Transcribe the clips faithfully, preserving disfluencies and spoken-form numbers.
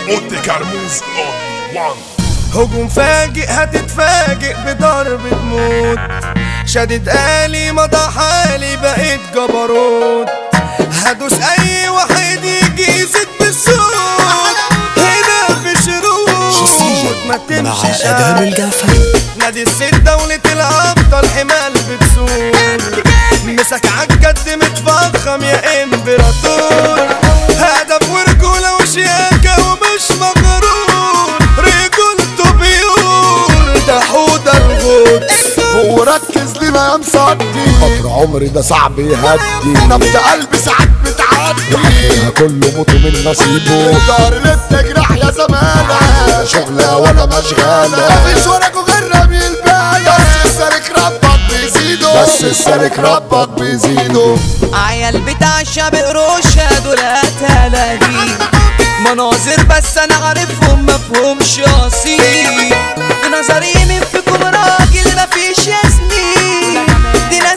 اوتي كرموز اونلي وان. هجوم فاجئ هتتفاجئ بضربة موت، شدت آلي مضى حالي بقيت جبروت، هدوس أي واحد يجي يزيد بالصوت، هنا في شروط ما تمشيش نادي الست دولة الأبطال حمال بتسود، مسك عالجد متفخم يا امبراطور، هدف ورجولة وشياكة ومش مغرور، رجولته بيقول ده حوض الغدس. وركز لنا يا مصدي خاطر عمري ده صعب يهدي، نبض قلبي ساعات بتعدي وحكيها كله موت من نصيبه، دار للتجرح يا زمانة شغلة ولا مشغالة، مفيش وراكوا غير رمي البالة، بس السالك ربك بيزيدوا بس السالك ربك بيزيدوا. عيال بتاع الشعب قروشة دول قتلاني مناظر بس انا عارفهم مفهومش اصيل، في نظري مين فيكم راجل مفيش ياسمين، دي ناس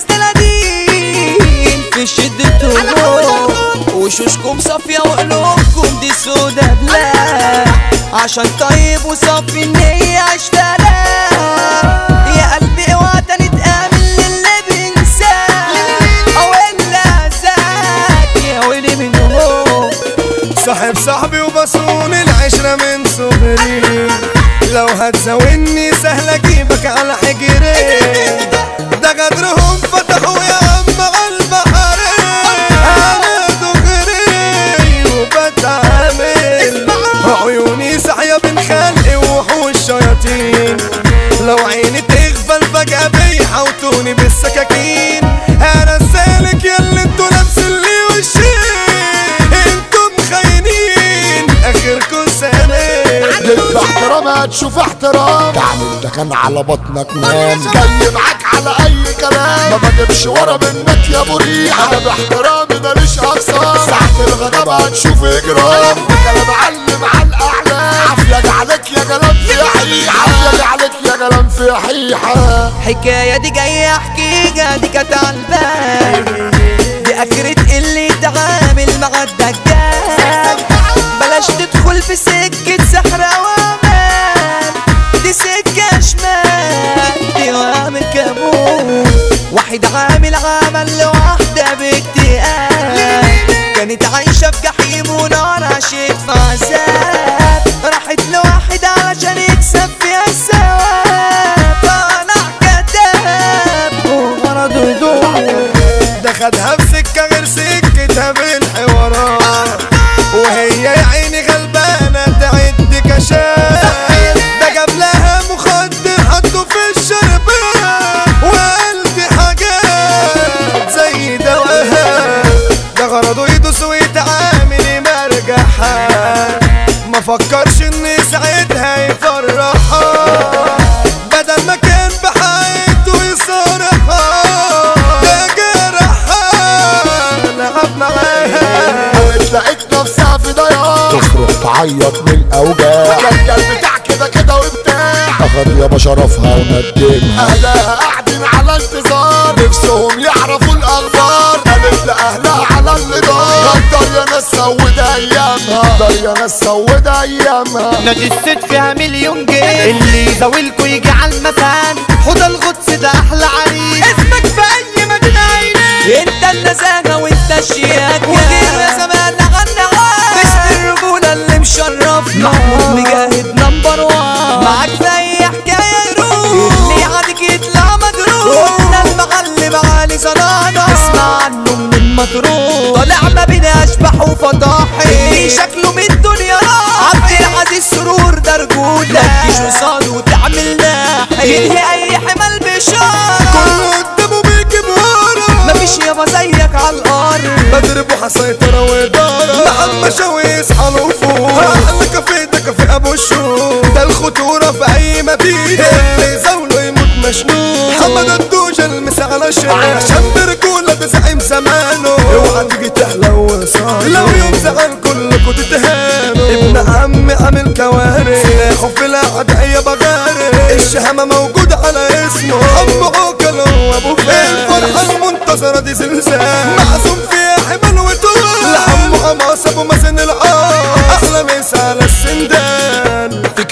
تلاتين في شدتهم وشوشكم صافية وقلوبكم دي سودا بلا، عشان طيب وصافي النية عشتلا يا قلبي اوعى تاني تآمن للي بينساه او اللي زاك يا ويلي منهم. صاحب صاحبي وبصون العشرة من صغري، لو هتزاولني سهل اجيبك على حجري، ده غدرهم فتحوا يا عم على البحر، انا دغري وبتعامل عيوني صاحية بين خلقي ووحوش شياطين، لو عيني تغفل فجأة بيحوطوني بالسكاكين، انا السالك ياللي انتوا لابسين لي وشين، انتوا مخاينين اخركوا سنين، يبقى احترام هتشوف احترام، تعمل ده كان على بطنك نام، جاي معاك على اي كلام، ما بجيبش ورا منك يا ابو ريح، انا باحترامي ماليش اقسام، ساعة الغضب هتشوف اجرام، كلام علم على الاعلام، عافية عليك يا كلام في حيحة، عافية عليك يا كلام في حيحة. حكاية دي جاية احكيها دي كانت عالبال، دي اخرة اللي يتعامل مع الدجال، بلاش تدخل في سكة سحر وامان، دي سكة شمال دي وامل كابوس، واحد عامل عمل لوحدة باكتئاب، كانت عايشة في جحيم ونار عاشت في عذاب، راحت لواحد علشان يكسب فيها الثواب، طلع كذاب وغرضه يدور، ده خدها في سكة غير سكتها بالحوارات، وهي يا عيني غلبانة تعد كشاف، ده جاب لها مخدر حطه في الشربات، وقلت حاجات زي دواها، ده غرضه يدوس ويتعامل مرجحها، ما فكرش ان ساعتها يفرحها، بدل ما كان بحياته يصارحها، ده جرحها لعب معاها، لقيت نفسها في ضياع تصرخ تعيط من الاوجاع، الرجال بتاع كده كده وبتاع، اخد يابا شرفها وندمها، اهلها قاعدين على انتظار، نفسهم يعرفوا الاخبار، قالت لاهلها على اللي دار، غدر يا ناس سود ايامها، غدر يا ناس سود ايامها. نادي الست فيها مليون جنيه، اللي يزاولكوا يجي على المكان، حوض الغدس ده احلى عريس، اسمك في اي مدينة عينيه، انت النزاهة وانت الشياكة، وغير يا زمان غنى باسم الرجولة اللي مشرفنا، محمود مجاهد نمبر وان، معاك في اي حكاية يروح، اللي يعاديك يطلع مجروح، قلنا المعلم علي زنانة، اسمع عنه من المطروح، طالع ما بين اشبح وفضاحي، اللي شكله من الدنيا راح، عبد العزيز سرور ده رجولة، تجيش قصاده وتعمل ناحي، ينهي اي حمل بشار، كله قدامه بيجيب ورا، مفيش يابا زيك على الارض، بضرب وحسيطرة وإدارة، محمد شوقي يصحى له فوق، أحلى كافيه ده كافيه أبو الشوق، ده الخطورة في أي مدينة، اللي زاوله يموت مشنوق، محمد الدوجة المسا على الشارع، عشان برجولة ده زعيم زمانه، اوعى تيجي تحلى وصال، لو يوم زعل كلكوا تتهانوا، ابن عمي عامل كوارث، سلاحه في الأعداء بغارث، الشهامة موجودة على اسمه، أبو عوكل وأبو فين، الفرحة المنتصرة دي زلزال، معزوم فيها حمل وطول، لحمه حماس أبو مازن العار، أحلى مسا على السن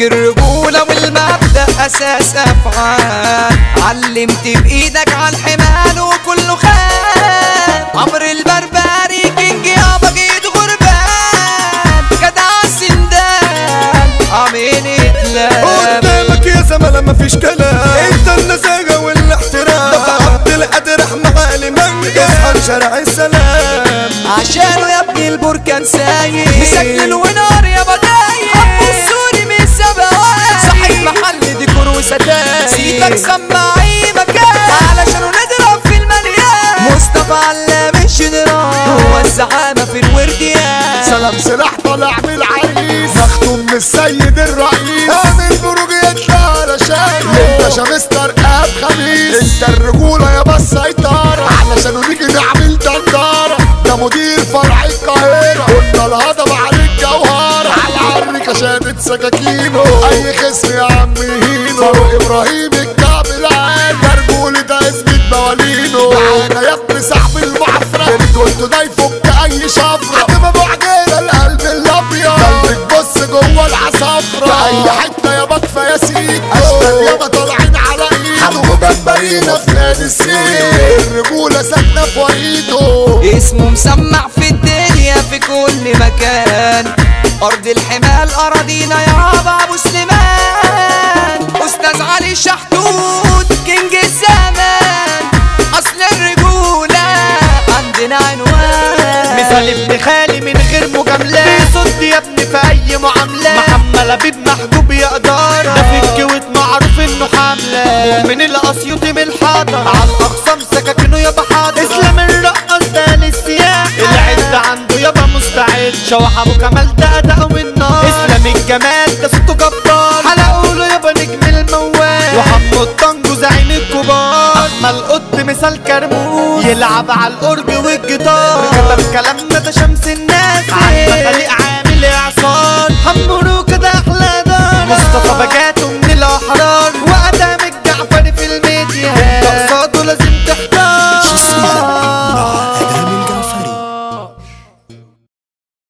الرجولة والمبدأ أساس أفعال. علمت بإيدك على الحمال وكله خان. عمر البربري كينج يابا جيت غربان. جدع السندان عامل اتلام. قدامك يا زملاء مفيش كلام، انت النزاهة والاحترام. ده عبد القادر احمد علي منجز عن شارع السلام. عشانه يا ابني البركان سايق مسجل ونار يا بدايق. حبه السوري من السباوات صاحب محل ديكور وستاير. سيدك سمع اي مكان علشانه نضرب في المليان. مصطفى علام الجنرال هو الزعامة في الورديان. سلام سلاح طالع من العريس مختوم من السيد الرئيس. اعمل بروج يطلع علشان انت شمستر اب خميس. انت الرجولة يا بس سيطرة علشانه نيجي نعمل دندارة. ده مدير فرع القاهرة قلنا الهضبة على الجوهرة. على العريكة شادت سكاكينه اي خصم يا عم يهينه. فاروق ابراهيم الكعب العالي رجولة ده اثبت موالينه. معانا يا ابني صاحب المعفرة اللي قلته ده يفك اي شفرة. حكم ابو عجيلة القلب الابيض قلبك بص جوه العصافرة. في اي حتة يا بكفى يا سيد اشبال ياما طالعين على ايده. حمو جمبرينا في نادي السيد الرجولة ساكنة في وريده. اسمه مسمع في الدنيا في كل مكان. أرض الحمال أراضينا يابا أبو سليمان. أستاذ علي شحتوت كينج الزمان. أصل الرجولة عندنا عنوان. مثال ابن خالي من غير مجاملات. بيصد يا ابني في أي معاملة. محمد لبيب محجوب يقدر. ده في الكويت معروف إنه حملة. من الأسيوطي من الحضر على الأقسام سكاكينه يابا حاضر. إسلام الرقاص ده للسياح العد عنده يابا مستعد. شوح أبو كمال ده أداء والنار. إسلام الجمال ده صوته جبار. حلقوله يابا نجم الموال. وحمو الطنجو زعيم الكبار. أحمد القط مثال كرموز يلعب على الأورج والجيتار.